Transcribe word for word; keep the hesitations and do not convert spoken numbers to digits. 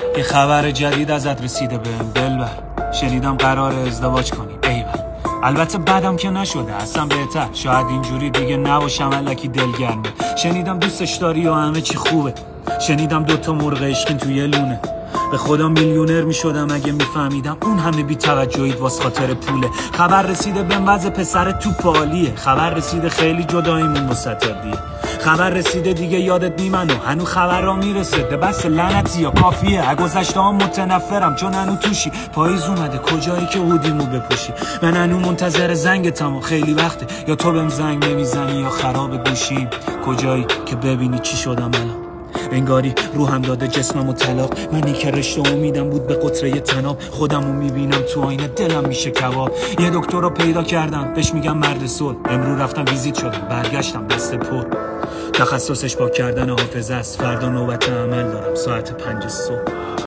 یه خبر جدید ازت رسیده بهم دلبر، شنیدم قرار ازدواج کنی. ایول، البته بعدم که نشده، اصلا بهتر، شاید اینجوری دیگه نباشم الکی دلگرمه. شنیدم دوستش داری و همه چی خوبه، شنیدم دوتا مرغ عشقین توی لونه. به خدا میلیونر میشدم اگه میفهمیدم اون همه بی توجهیت واس خاطر پوله. خبر رسیده به وضع پسر تو پالیه، خبر رسیده خیلی جداییمون مستطردیه، خبر رسیده دیگه یادت نیمنو، هنو خبر را میرسه بس لعنتی یا کافیه. گذشته هم متنفرم چون هنو توشی، پاییز اومده کجایی که هودیمو بپوشی. من هنو منتظر زنگتم و خیلی وقته، یا تو بهم زنگ نمیزنی یا خراب گوشیم. کجایی که ببینی چی شدم الان، انگاری روحم داده جسمم و طلاق. منی که رشته امیدم بود به قطره تناب، خودمو میبینم تو آینه دلم میشه کباب. یه دکتر رو پیدا کردم بهش میگم مرد صلح، امرو رفتم ویزیت شدم برگشتم دست پر. تخصصش پاک کردن حافظه است، فردا نوبت عمل دارم ساعت پنج صبح.